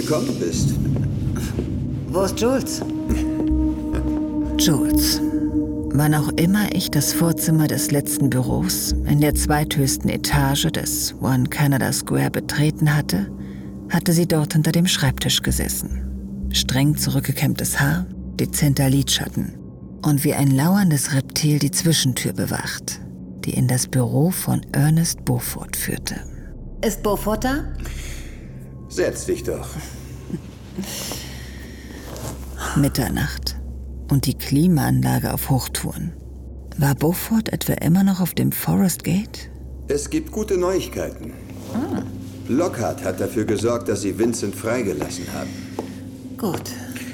gekommen bist. Wo ist Jules? Jules. Wann auch immer ich das Vorzimmer des letzten Büros in der zweithöchsten Etage des One Canada Square betreten hatte, hatte sie dort hinter dem Schreibtisch gesessen. Streng zurückgekämmtes Haar, dezenter Lidschatten und wie ein lauerndes Reptil die Zwischentür bewacht, die in das Büro von Ernest Beaufort führte. Ist Beaufort da? Setz dich doch. Mitternacht und die Klimaanlage auf Hochtouren. War Beaufort etwa immer noch auf dem Forest Gate? Es gibt gute Neuigkeiten. Lockhart hat dafür gesorgt, dass sie Vincent freigelassen haben. Gut.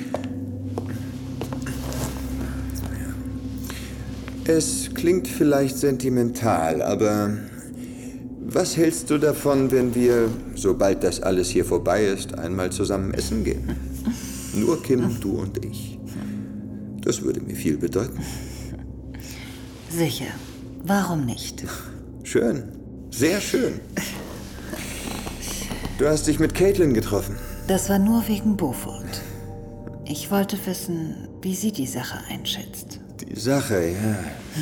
Es klingt vielleicht sentimental, aber was hältst du davon, wenn wir, sobald das alles hier vorbei ist, einmal zusammen essen gehen? Nur Kim, du und ich. Das würde mir viel bedeuten. Sicher. Warum nicht? Schön. Sehr schön. Du hast dich mit Caitlin getroffen. Das war nur wegen Beaufort. Ich wollte wissen, wie sie die Sache einschätzt. Die Sache, ja.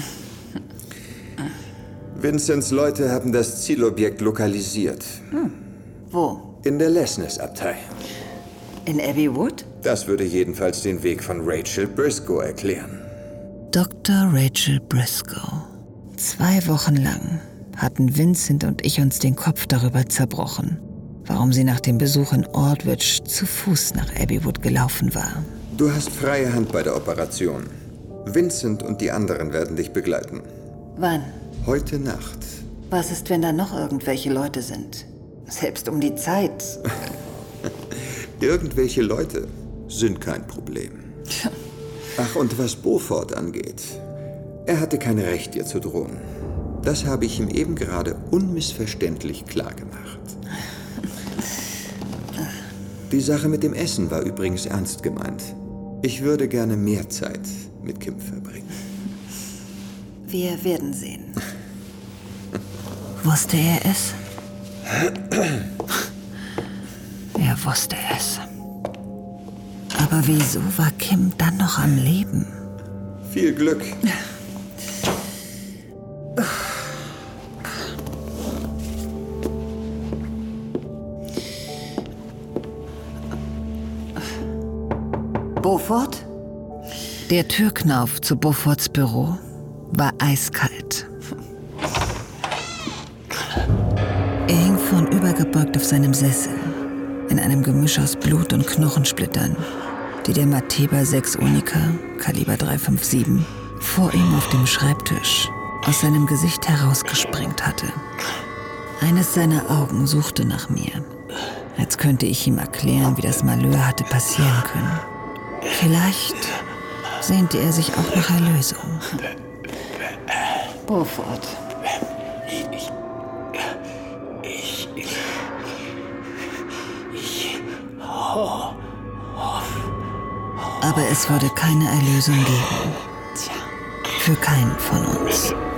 Vincents Leute haben das Zielobjekt lokalisiert. Wo? In der Lessness-Abtei. In Abbey Wood? Das würde jedenfalls den Weg von Rachel Briscoe erklären. Dr. Rachel Briscoe. 2 Wochen lang hatten Vincent und ich uns den Kopf darüber zerbrochen, warum sie nach dem Besuch in Aldwych zu Fuß nach Abbey Wood gelaufen war. Du hast freie Hand bei der Operation. Vincent und die anderen werden dich begleiten. Wann? Heute Nacht. Was ist, wenn da noch irgendwelche Leute sind? Selbst um die Zeit. Irgendwelche Leute sind kein Problem. Ach, und was Beaufort angeht, er hatte kein Recht, dir zu drohen. Das habe ich ihm eben gerade unmissverständlich klargemacht. Die Sache mit dem Essen war übrigens ernst gemeint. Ich würde gerne mehr Zeit mit Kim verbringen. Wir werden sehen. Wusste er es? Er wusste es. Aber wieso war Kim dann noch am Leben? Viel Glück. Beaufort? Der Türknauf zu Beauforts Büro war eiskalt. Er hing vornübergebeugt auf seinem Sessel, in einem Gemisch aus Blut und Knochensplittern, die der Mateba 6 Unica, Kaliber .357, vor ihm auf dem Schreibtisch aus seinem Gesicht herausgesprengt hatte. Eines seiner Augen suchte nach mir, als könnte ich ihm erklären, wie das Malheur hatte passieren können. Vielleicht sehnte er sich auch nach Erlösung. Beaufort. Aber es würde keine Erlösung geben. Für keinen von uns.